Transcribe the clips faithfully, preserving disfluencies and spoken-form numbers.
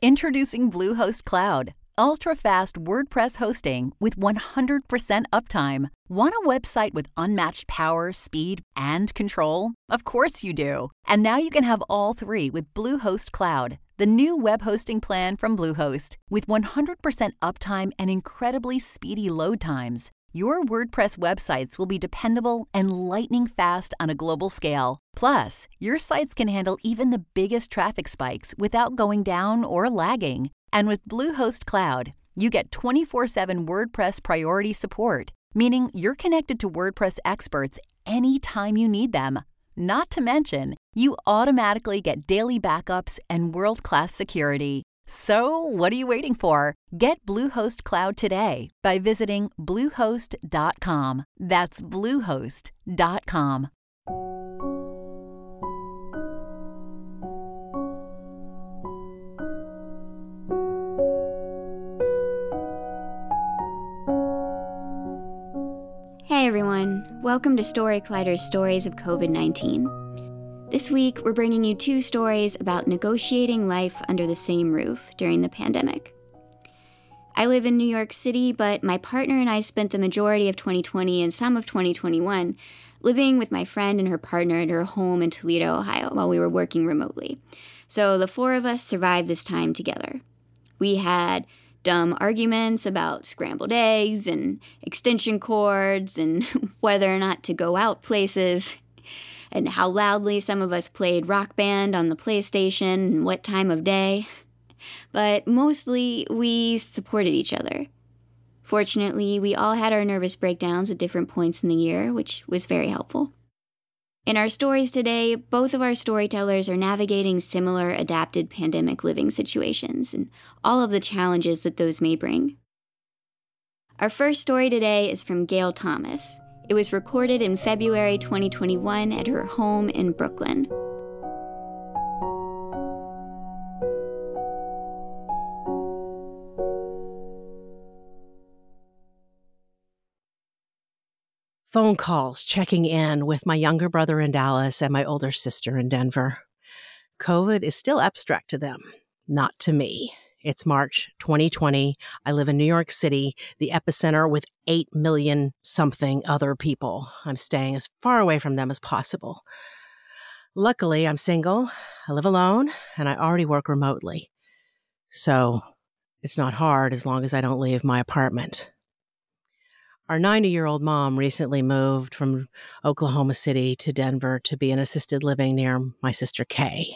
Introducing Bluehost Cloud, ultra-fast WordPress hosting with one hundred percent uptime. Want a website with unmatched power, speed, and control? Of course you do. And now you can have all three with Bluehost Cloud, the new web hosting plan from Bluehost. With one hundred percent uptime and incredibly speedy load times, your WordPress websites will be dependable and lightning fast on a global scale. Plus, your sites can handle even the biggest traffic spikes without going down or lagging. And with Bluehost Cloud, you get twenty-four seven WordPress priority support, meaning you're connected to WordPress experts anytime you need them. Not to mention, you automatically get daily backups and world-class security. So, what are you waiting for? Get Bluehost Cloud today by visiting bluehost dot com. That's bluehost dot com. Hey everyone, welcome to Story Collider's Stories of COVID nineteen. This week, we're bringing you two stories about negotiating life under the same roof during the pandemic. I live in New York City, but my partner and I spent the majority of twenty twenty and some of twenty twenty-one living with my friend and her partner at her home in Toledo, Ohio, while we were working remotely. So the four of us survived this time together. We had dumb arguments about scrambled eggs and extension cords and whether or not to go out places, and how loudly some of us played Rock Band on the PlayStation and what time of day. But mostly, we supported each other. Fortunately, we all had our nervous breakdowns at different points in the year, which was very helpful. In our stories today, both of our storytellers are navigating similar adapted pandemic living situations and all of the challenges that those may bring. Our first story today is from Gail Thomas. It was recorded in February twenty twenty-one at her home in Brooklyn. Phone calls checking in with my younger brother in Dallas and my older sister in Denver. COVID is still abstract to them, not to me. It's March twenty twenty. I live in New York City, the epicenter with eight million something other people. I'm staying as far away from them as possible. Luckily, I'm single, I live alone, and I already work remotely. So it's not hard as long as I don't leave my apartment. Our ninety-year-old mom recently moved from Oklahoma City to Denver to be in assisted living near my sister Kay.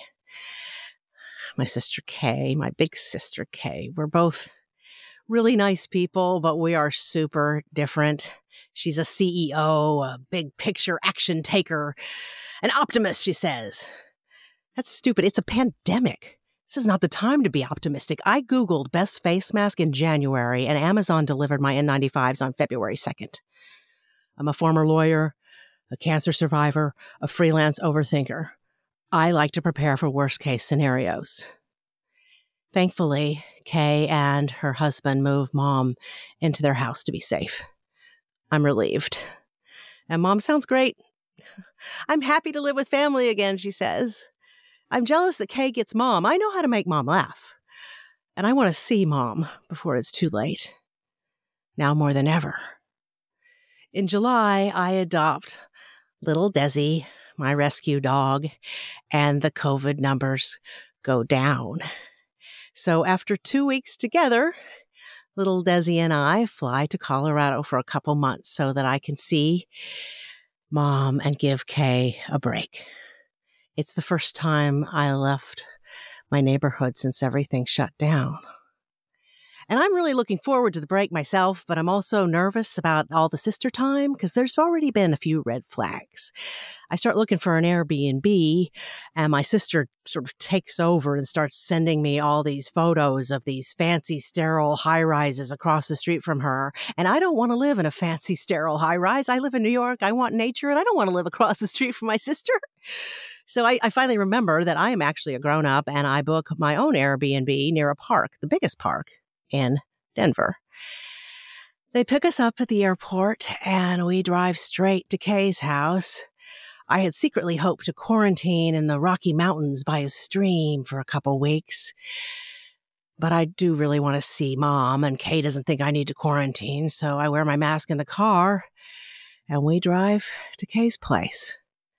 My sister Kay, my big sister Kay. We're both really nice people, but we are super different. She's a C E O, a big picture action taker, an optimist, she says. That's stupid. It's a pandemic. This is not the time to be optimistic. I Googled best face mask in January, and Amazon delivered my N ninety-fives on February second. I'm a former lawyer, a cancer survivor, a freelance overthinker. I like to prepare for worst-case scenarios. Thankfully, Kay and her husband moved Mom into their house to be safe. I'm relieved. And Mom sounds great. I'm happy to live with family again, she says. I'm jealous that Kay gets Mom. I know how to make Mom laugh. And I want to see Mom before it's too late. Now more than ever. In July, I adopt little Desi, my rescue dog, and the COVID numbers go down. So after two weeks together, little Desi and I fly to Colorado for a couple months so that I can see Mom and give Kay a break. It's the first time I left my neighborhood since everything shut down. And I'm really looking forward to the break myself, but I'm also nervous about all the sister time because there's already been a few red flags. I start looking for an Airbnb, and my sister sort of takes over and starts sending me all these photos of these fancy, sterile high-rises across the street from her. And I don't want to live in a fancy, sterile high-rise. I live in New York. I want nature, and I don't want to live across the street from my sister. So I, I finally remember that I am actually a grown-up, and I book my own Airbnb near a park, the biggest park in Denver. They pick us up at the airport, and we drive straight to Kay's house. I had secretly hoped to quarantine in the Rocky Mountains by a stream for a couple weeks. But I do really want to see Mom, and Kay doesn't think I need to quarantine, so I wear my mask in the car, and we drive to Kay's place.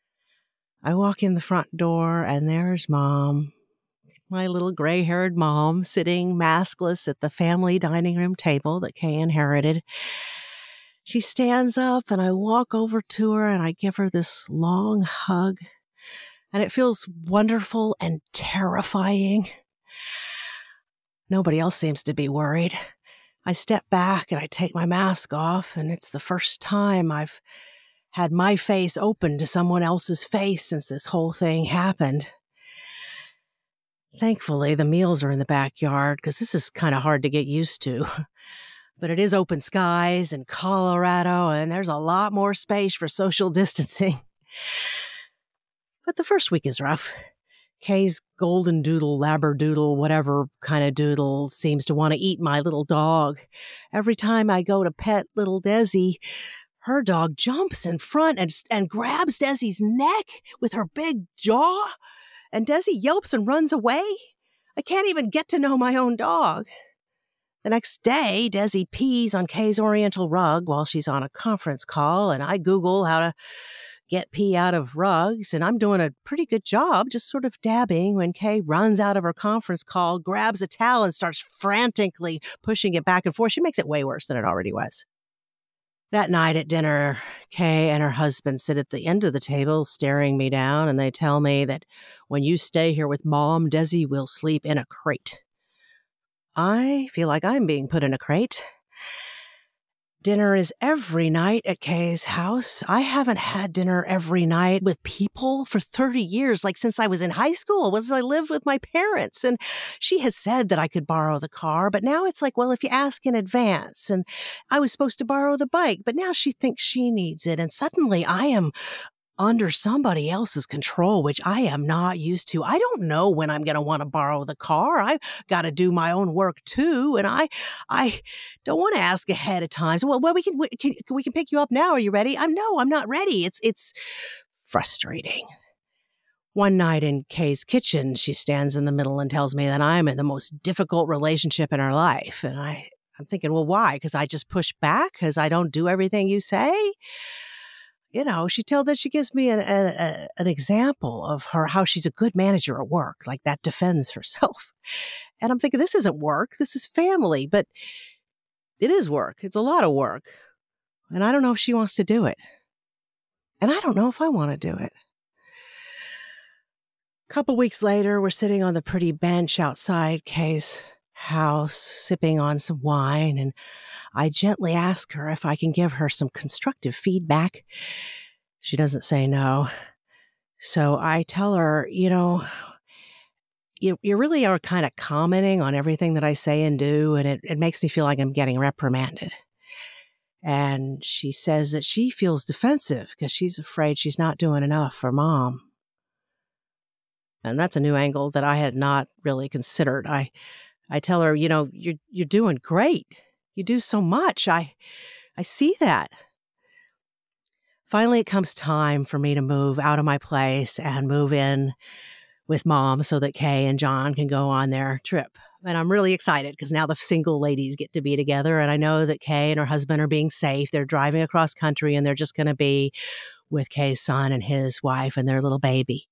I walk in the front door, and there's Mom, my little gray-haired mom, sitting maskless at the family dining room table that Kay inherited. She stands up, and I walk over to her, and I give her this long hug, and it feels wonderful and terrifying. Nobody else seems to be worried. I step back and I take my mask off, and it's the first time I've had my face open to someone else's face since this whole thing happened. Thankfully, the meals are in the backyard because this is kind of hard to get used to. But it is open skies in Colorado, and there's a lot more space for social distancing. But the first week is rough. Kay's golden doodle, labradoodle, whatever kind of doodle seems to want to eat my little dog. Every time I go to pet little Desi, her dog jumps in front and, and grabs Desi's neck with her big jaw, and Desi yelps and runs away. I can't even get to know my own dog. The next day, Desi pees on Kay's oriental rug while she's on a conference call, and I Google how to get pee out of rugs, and I'm doing a pretty good job just sort of dabbing when Kay runs out of her conference call, grabs a towel, and starts frantically pushing it back and forth. She makes it way worse than it already was. That night at dinner, Kay and her husband sit at the end of the table staring me down, and they tell me that when you stay here with Mom, Desi will sleep in a crate. I feel like I'm being put in a crate. Dinner is every night at Kay's house. I haven't had dinner every night with people for thirty years, like since I was in high school, was I lived with my parents. And she has said that I could borrow the car, but now it's like, well, if you ask in advance, and I was supposed to borrow the bike, but now she thinks she needs it. And suddenly I am under somebody else's control, which I am not used to. I don't know when I'm going to want to borrow the car. I've got to do my own work too. And I, I don't want to ask ahead of time. So, well, well we can, we can, we can pick you up now. Are you ready? I'm no, I'm not ready. It's, it's frustrating. One night in Kay's kitchen, she stands in the middle and tells me that I'm in the most difficult relationship in her life. And I, I'm thinking, well, why? Because I just push back? Because I don't do everything you say? You know, she told that she gives me an, an, an example of her, how she's a good manager at work, like that defends herself. And I'm thinking, this isn't work. This is family, but it is work. It's a lot of work. And I don't know if she wants to do it. And I don't know if I want to do it. A couple weeks later, we're sitting on the pretty bench outside Kay's house, sipping on some wine, and I gently ask her if I can give her some constructive feedback. She doesn't say no. So I tell her, you know, you, you really are kind of commenting on everything that I say and do, and it, it makes me feel like I'm getting reprimanded. And she says that she feels defensive because she's afraid she's not doing enough for Mom. And that's a new angle that I had not really considered. I I tell her, you know, you're you're doing great. You do so much. I I see that. Finally, it comes time for me to move out of my place and move in with Mom so that Kay and John can go on their trip. And I'm really excited because now the single ladies get to be together. And I know that Kay and her husband are being safe. They're driving across country and they're just going to be with Kay's son and his wife and their little baby.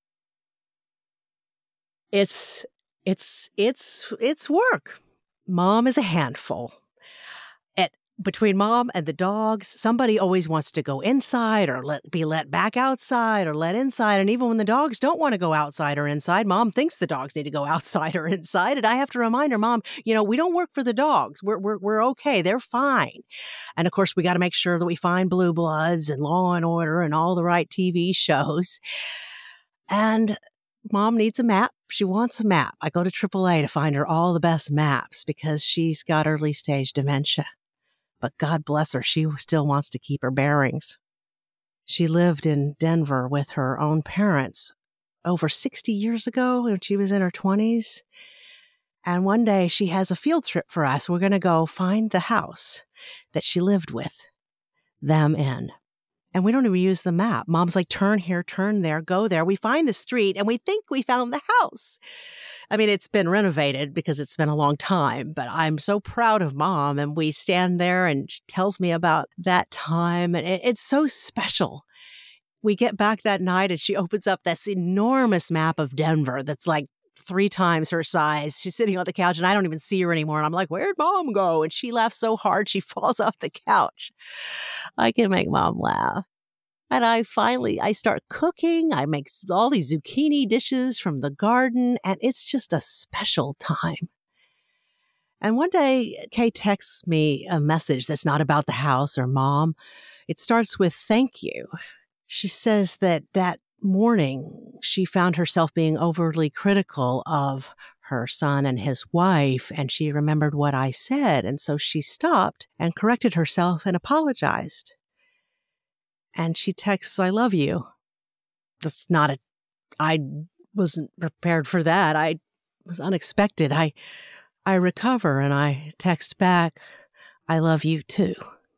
It's It's, it's, it's work. Mom is a handful. At, between Mom and the dogs, somebody always wants to go inside or let, be let back outside or let inside. And even when the dogs don't want to go outside or inside, Mom thinks the dogs need to go outside or inside. And I have to remind her, Mom, you know, we don't work for the dogs. We're, we're, we're okay. They're fine. And of course, we got to make sure that we find Blue Bloods and Law and Order and all the right T V shows. And Mom needs a map. She wants a map. I go to triple A to find her all the best maps because she's got early stage dementia. But God bless her, she still wants to keep her bearings. She lived in Denver with her own parents over sixty years ago when she was in her twenties. And one day she has a field trip for us. We're going to go find the house that she lived with them in. And we don't even use the map. Mom's like, turn here, turn there, go there. We find the street and we think we found the house. I mean, it's been renovated because it's been a long time, but I'm so proud of Mom. And we stand there and she tells me about that time. And it, it's so special. We get back that night and she opens up this enormous map of Denver that's like three times her size. She's sitting on the couch and I don't even see her anymore. And I'm like, where'd Mom go? And she laughs so hard she falls off the couch. I can make Mom laugh. And I finally, I start cooking. I make all these zucchini dishes from the garden, and it's just a special time. And one day, Kay texts me a message that's not about the house or Mom. It starts with thank you. She says that that morning, she found herself being overly critical of her son and his wife, and she remembered what I said. And so she stopped and corrected herself and apologized. And she texts, I love you. That's not a, I wasn't prepared for that. I was unexpected. I, I recover and I text back, I love you too.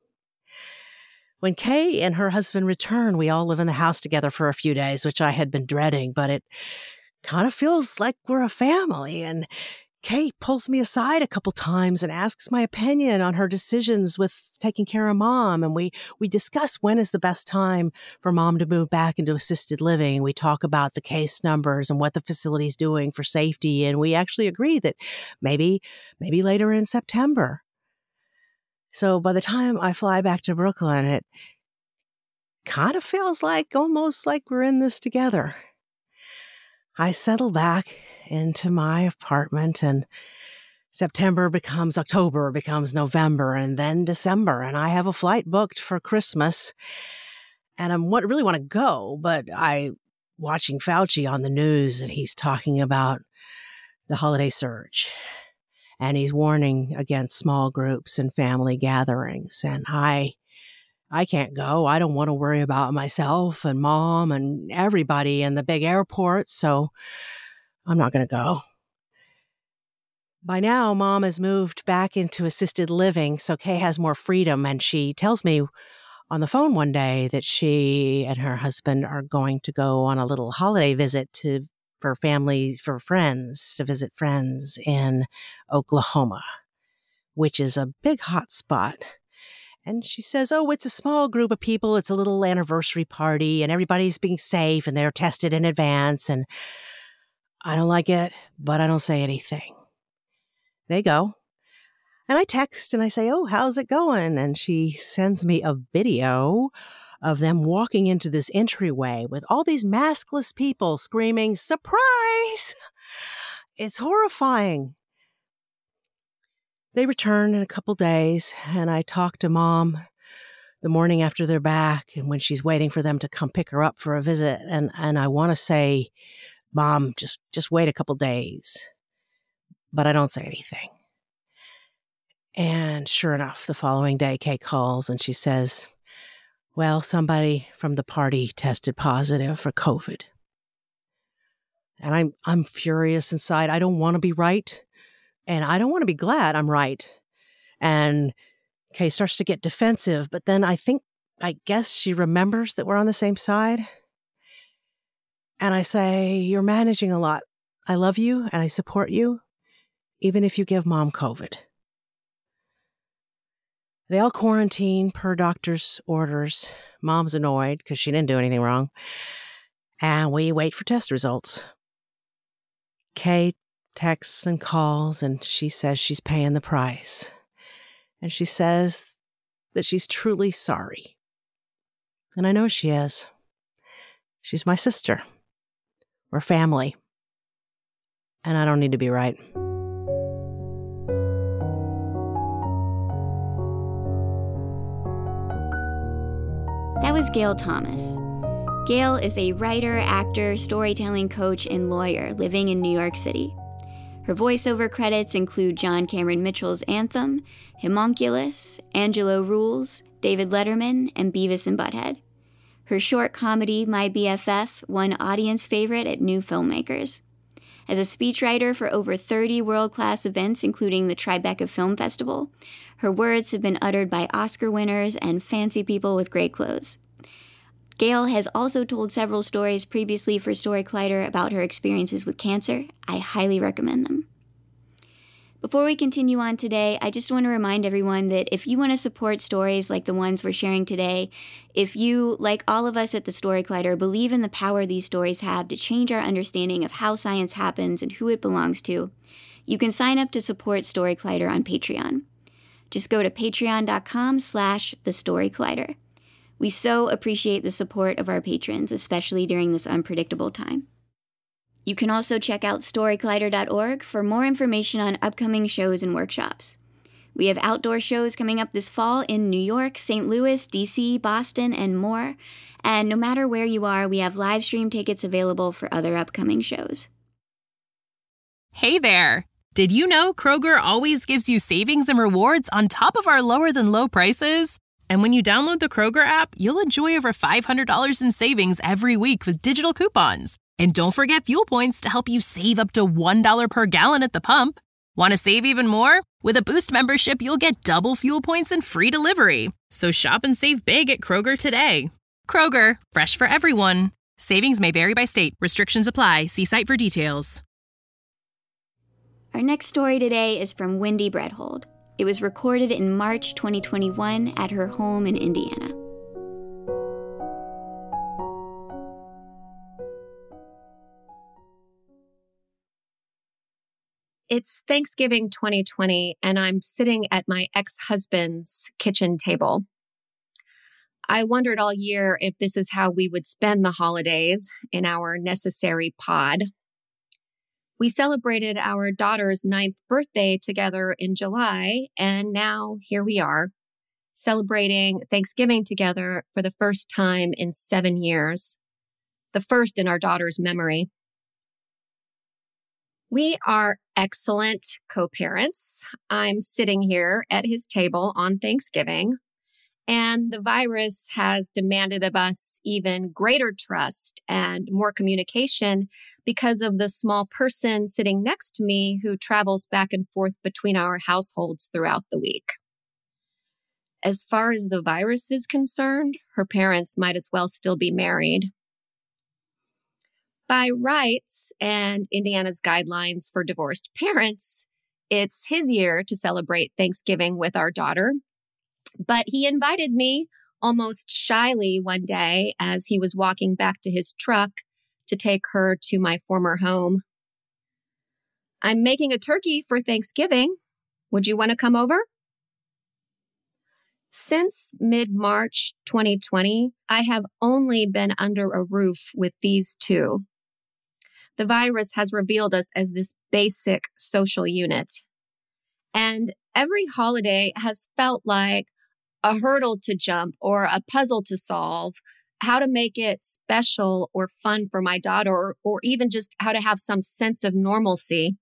When Kay and her husband return, we all live in the house together for a few days, which I had been dreading, but it kind of feels like we're a family. And Kay pulls me aside a couple times and asks my opinion on her decisions with taking care of Mom. And we, we discuss when is the best time for Mom to move back into assisted living. We talk about the case numbers and what the facility's doing for safety. And we actually agree that maybe, maybe later in September. So by the time I fly back to Brooklyn, it kind of feels like almost like we're in this together. I settle back into my apartment and September becomes October, becomes November, and then December. And I have a flight booked for Christmas. And I really want to go, but I watching Fauci on the news and he's talking about the holiday surge. And he's warning against small groups and family gatherings. And I I can't go. I don't want to worry about myself and Mom and everybody in the big airport. So I'm not going to go. By now, Mom has moved back into assisted living, so Kay has more freedom. And she tells me on the phone one day that she and her husband are going to go on a little holiday visit to for families, for friends, to visit friends in Oklahoma, which is a big hot spot. And she says, oh, it's a small group of people. It's a little anniversary party and everybody's being safe and they're tested in advance. And I don't like it, but I don't say anything. They go. And I text and I say, oh, how's it going? And she sends me a video of them walking into this entryway with all these maskless people screaming, surprise! It's horrifying. They return in a couple days, and I talk to Mom the morning after they're back and when she's waiting for them to come pick her up for a visit. And, and I want to say, Mom, just, just wait a couple days. But I don't say anything. And sure enough, the following day, Kay calls and she says, well, somebody from the party tested positive for COVID. And I'm, I'm furious inside. I don't want to be right. And I don't want to be glad I'm right. And Kay starts to get defensive, but then I think, I guess she remembers that we're on the same side. And I say, you're managing a lot. I love you and I support you, even if you give Mom COVID. They all quarantine per doctor's orders. Mom's annoyed because she didn't do anything wrong. And we wait for test results. Kay texts and calls, and she says she's paying the price. And she says that she's truly sorry. And I know she is. She's my sister. We're family. And I don't need to be right. That was Gail Thomas. Gail is a writer, actor, storytelling coach, and lawyer living in New York City. Her voiceover credits include John Cameron Mitchell's Anthem, Homunculus, Angelo Rules, David Letterman, and Beavis and Butthead. Her short comedy, My B F F, won audience favorite at New Filmmakers. As a speechwriter for over thirty world-class events, including the Tribeca Film Festival, her words have been uttered by Oscar winners and fancy people with great clothes. Gail has also told several stories previously for Story Collider about her experiences with cancer. I highly recommend them. Before we continue on today, I just want to remind everyone that if you want to support stories like the ones we're sharing today, if you, like all of us at the Story Collider, believe in the power these stories have to change our understanding of how science happens and who it belongs to, you can sign up to support Story Collider on Patreon. Just go to patreon.com slash the Story Collider. We so appreciate the support of our patrons, especially during this unpredictable time. You can also check out story collider dot org for more information on upcoming shows and workshops. We have outdoor shows coming up this fall in New York, Saint Louis, D C, Boston, and more. And no matter where you are, we have live stream tickets available for other upcoming shows. Hey there! Did you know Kroger always gives you savings and rewards on top of our lower than low prices? And when you download the Kroger app, you'll enjoy over five hundred dollars in savings every week with digital coupons. And don't forget fuel points to help you save up to one dollar per gallon at the pump. Want to save even more? With a Boost membership, you'll get double fuel points and free delivery. So shop and save big at Kroger today. Kroger, fresh for everyone. Savings may vary by state. Restrictions apply. See site for details. Our next story today is from Wendy Bredhold. It was recorded in March twenty twenty-one at her home in Indiana. It's Thanksgiving twenty twenty, and I'm sitting at my ex-husband's kitchen table. I wondered all year if this is how we would spend the holidays in our necessary pod. We celebrated our daughter's ninth birthday together in July, and now here we are, celebrating Thanksgiving together for the first time in seven years, the first in our daughter's memory. We are excellent co-parents. I'm sitting here at his table on Thanksgiving, and the virus has demanded of us even greater trust and more communication because of the small person sitting next to me who travels back and forth between our households throughout the week. As far as the virus is concerned, her parents might as well still be married. By rights and Indiana's guidelines for divorced parents, it's his year to celebrate Thanksgiving with our daughter. But he invited me almost shyly one day as he was walking back to his truck to take her to my former home. I'm making a turkey for Thanksgiving. Would you want to come over? Since mid-March twenty twenty, I have only been under a roof with these two. The virus has revealed us as this basic social unit. And every holiday has felt like a hurdle to jump or a puzzle to solve, how to make it special or fun for my daughter, or, or even just how to have some sense of normalcy.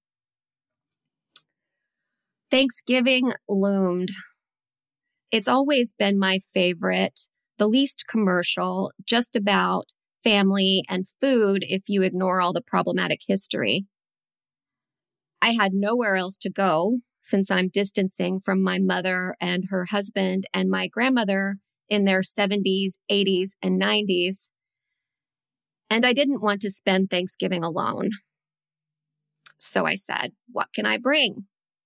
Thanksgiving loomed. It's always been my favorite, the least commercial, just about family and food if you ignore all the problematic history. I had nowhere else to go since I'm distancing from my mother and her husband and my grandmother in their seventies, eighties, and nineties. And I didn't want to spend Thanksgiving alone. So I said, what can I bring?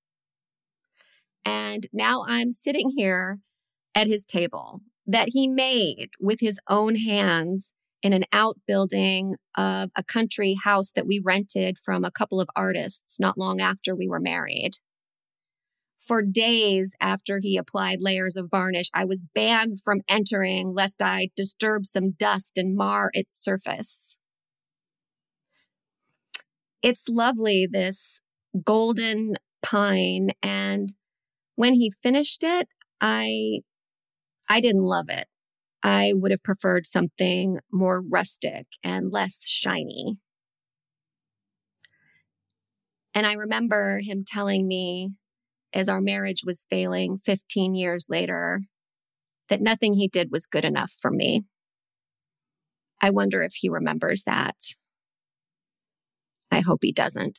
And now I'm sitting here at his table that he made with his own hands in an outbuilding of a country house that we rented from a couple of artists not long after we were married. For days after he applied layers of varnish, I was banned from entering lest I disturb some dust and mar its surface. It's lovely, this golden pine, and when he finished it, I, I didn't love it. I would have preferred something more rustic and less shiny. And I remember him telling me, as our marriage was failing fifteen years later, that nothing he did was good enough for me. I wonder if he remembers that. I hope he doesn't.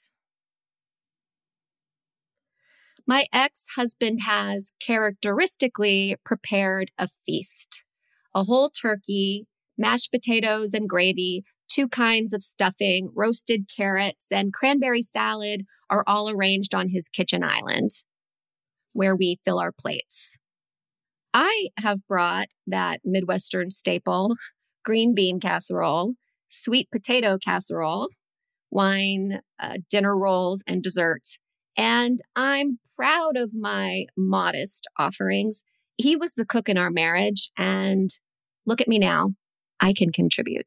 My ex-husband has characteristically prepared a feast. A whole turkey, mashed potatoes and gravy, two kinds of stuffing, roasted carrots, and cranberry salad are all arranged on his kitchen island where we fill our plates. I have brought that Midwestern staple, green bean casserole, sweet potato casserole, wine, uh, dinner rolls, and desserts. And I'm proud of my modest offerings. He was the cook in our marriage, and look at me now. I can contribute.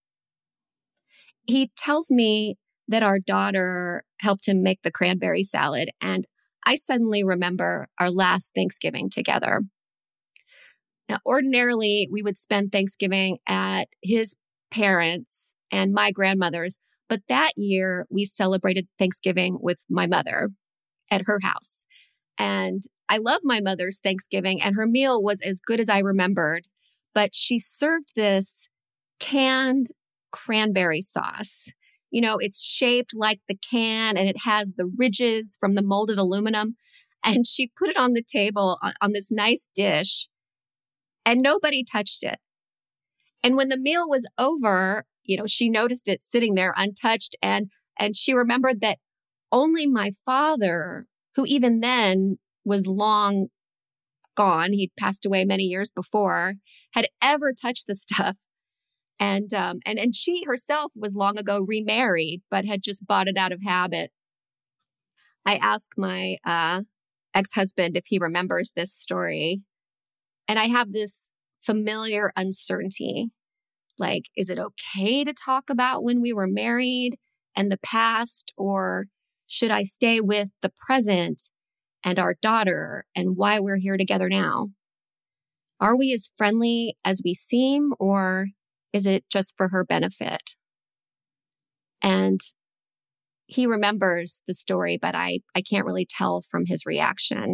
He tells me that our daughter helped him make the cranberry salad, and I suddenly remember our last Thanksgiving together. Now, ordinarily, we would spend Thanksgiving at his parents' and my grandmother's, but that year we celebrated Thanksgiving with my mother at her house. And I love my mother's Thanksgiving, and her meal was as good as I remembered, but she served this canned cranberry sauce. You know, it's shaped like the can and it has the ridges from the molded aluminum. And she put it on the table on, on this nice dish, and nobody touched it. And when the meal was over, you know, she noticed it sitting there untouched, and and she remembered that only my father, who even then was long gone, he'd passed away many years before, had ever touched the stuff. And um and and she herself was long ago remarried, but had just bought it out of habit. I asked my uh, ex-husband if he remembers this story, and I have this familiar uncertainty. Like, is it okay to talk about when we were married and the past, or should I stay with the present and our daughter and why we're here together now? Are we as friendly as we seem, or is it just for her benefit? And he remembers the story, but I, I can't really tell from his reaction.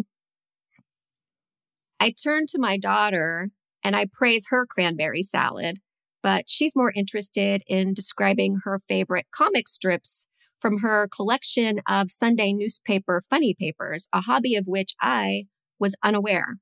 I turn to my daughter and I praise her cranberry salad, but she's more interested in describing her favorite comic strips from her collection of Sunday newspaper funny papers, a hobby of which I was unaware.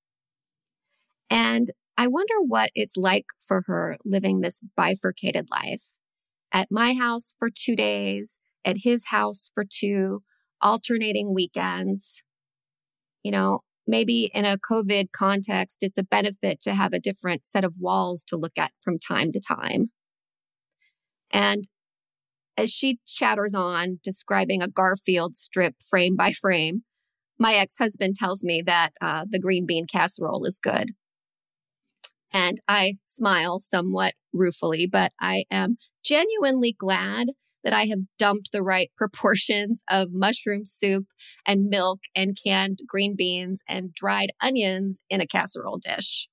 And I wonder what it's like for her living this bifurcated life. At my house for two days, at his house for two, alternating weekends. You know, maybe in a COVID context, it's a benefit to have a different set of walls to look at from time to time. And as she chatters on, describing a Garfield strip frame by frame, my ex-husband tells me that uh, the green bean casserole is good. And I smile somewhat ruefully, but I am genuinely glad that I have dumped the right proportions of mushroom soup and milk and canned green beans and dried onions in a casserole dish.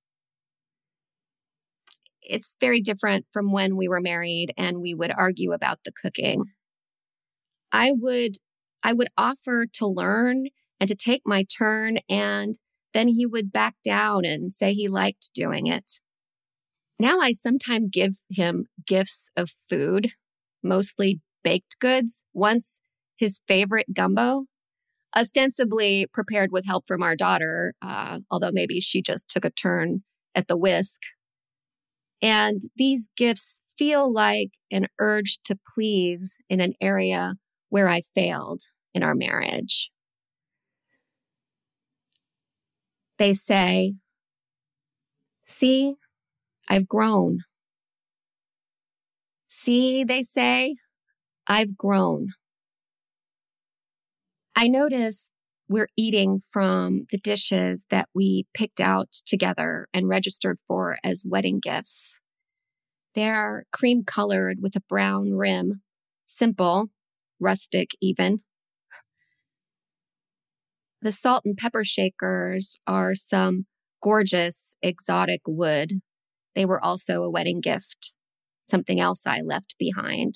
It's very different from when we were married and we would argue about the cooking. I would, I would offer to learn and to take my turn, and then he would back down and say he liked doing it. Now I sometimes give him gifts of food, mostly baked goods, once his favorite gumbo, ostensibly prepared with help from our daughter, uh, although maybe she just took a turn at the whisk. And these gifts feel like an urge to please in an area where I failed in our marriage. They say, "See, I've grown." See, they say, I've grown. I notice we're eating from the dishes that we picked out together and registered for as wedding gifts. They're cream colored with a brown rim, simple, rustic even. The salt and pepper shakers are some gorgeous exotic wood. They were also a wedding gift, something else I left behind.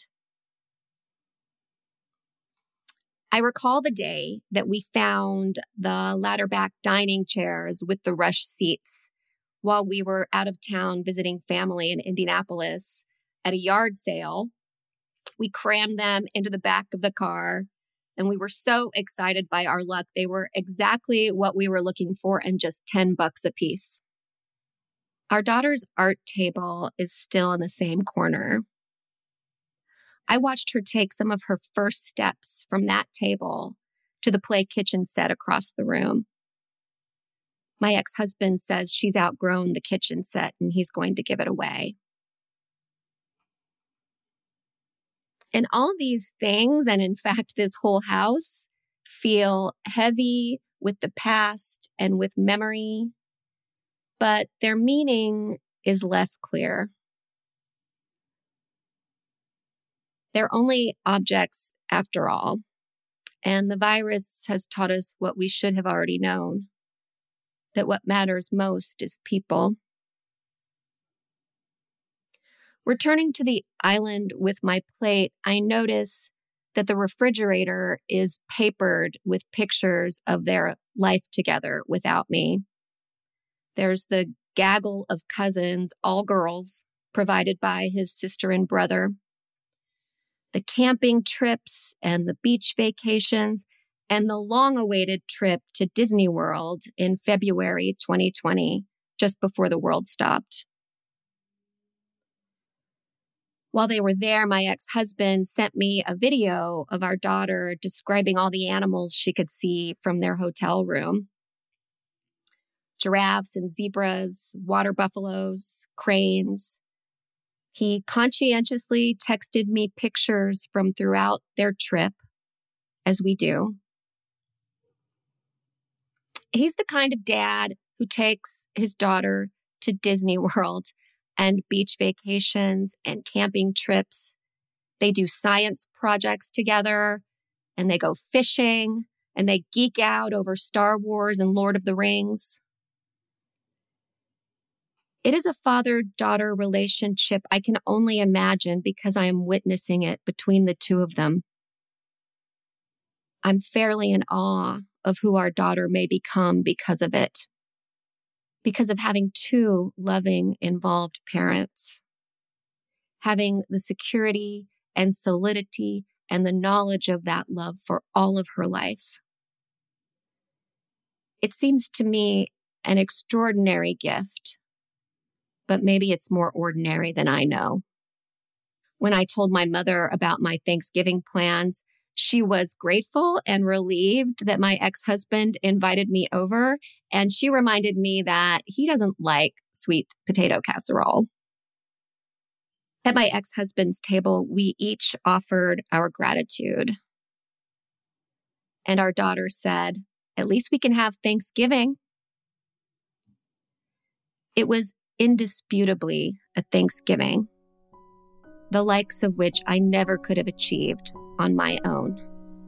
I recall the day that we found the ladder-back dining chairs with the rush seats while we were out of town visiting family in Indianapolis at a yard sale. We crammed them into the back of the car, and we were so excited by our luck. They were exactly what we were looking for and just ten bucks a piece. Our daughter's art table is still in the same corner. I watched her take some of her first steps from that table to the play kitchen set across the room. My ex-husband says she's outgrown the kitchen set and he's going to give it away. And all these things, and in fact, this whole house, feel heavy with the past and with memory, but their meaning is less clear. They're only objects after all, and the virus has taught us what we should have already known, that what matters most is people. Returning to the island with my plate, I notice that the refrigerator is papered with pictures of their life together without me. There's the gaggle of cousins, all girls, provided by his sister and brother. The camping trips and the beach vacations and the long-awaited trip to Disney World in February twenty twenty, just before the world stopped. While they were there, my ex-husband sent me a video of our daughter describing all the animals she could see from their hotel room. Giraffes and zebras, water buffaloes, cranes. He conscientiously texted me pictures from throughout their trip, as we do. He's the kind of dad who takes his daughter to Disney World and beach vacations and camping trips. They do science projects together, and they go fishing, and they geek out over Star Wars and Lord of the Rings. It is a father-daughter relationship I can only imagine because I am witnessing it between the two of them. I'm fairly in awe of who our daughter may become because of it. Because of having two loving, involved parents, having the security and solidity and the knowledge of that love for all of her life. It seems to me an extraordinary gift, but maybe it's more ordinary than I know. When I told my mother about my Thanksgiving plans, she was grateful and relieved that my ex-husband invited me over, and she reminded me that he doesn't like sweet potato casserole. At my ex-husband's table, we each offered our gratitude. And our daughter said, "At least we can have Thanksgiving." It was indisputably a Thanksgiving, the likes of which I never could have achieved on my own.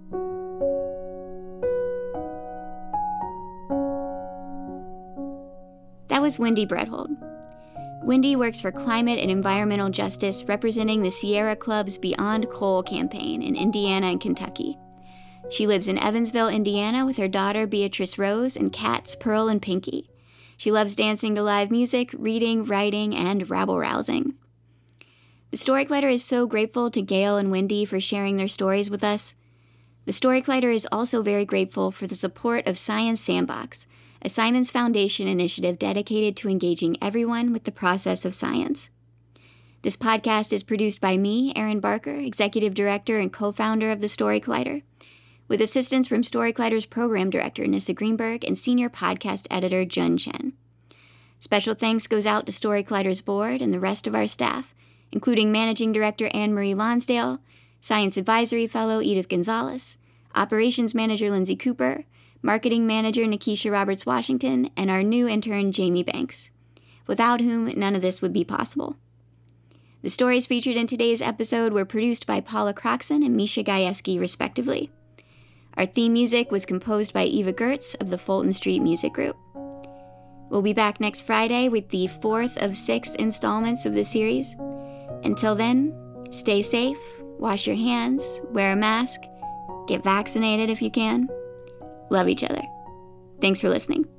That was Wendy Bredhold. Wendy works for Climate and Environmental Justice, representing the Sierra Club's Beyond Coal campaign in Indiana and Kentucky. She lives in Evansville, Indiana, with her daughter Beatrice Rose and cats Pearl and Pinky. She loves dancing to live music, reading, writing, and rabble-rousing. The Story Collider is so grateful to Gail and Wendy for sharing their stories with us. The Story Collider is also very grateful for the support of Science Sandbox, a Simons Foundation initiative dedicated to engaging everyone with the process of science. This podcast is produced by me, Erin Barker, Executive Director and co-founder of The Story Collider, with assistance from Story Collider's Program Director, Nissa Greenberg, and Senior Podcast Editor, Jun Chen. Special thanks goes out to Story Collider's board and the rest of our staff, including Managing Director Anne-Marie Lonsdale, Science Advisory Fellow Edith Gonzalez, Operations Manager Lindsay Cooper, Marketing Manager Nikisha Roberts-Washington, and our new intern Jamie Banks, without whom none of this would be possible. The stories featured in today's episode were produced by Paula Croxon and Misha Gajewski, respectively. Our theme music was composed by Eva Gertz of the Fulton Street Music Group. We'll be back next Friday with the fourth of six installments of the series. Until then, stay safe, wash your hands, wear a mask, get vaccinated if you can. Love each other. Thanks for listening.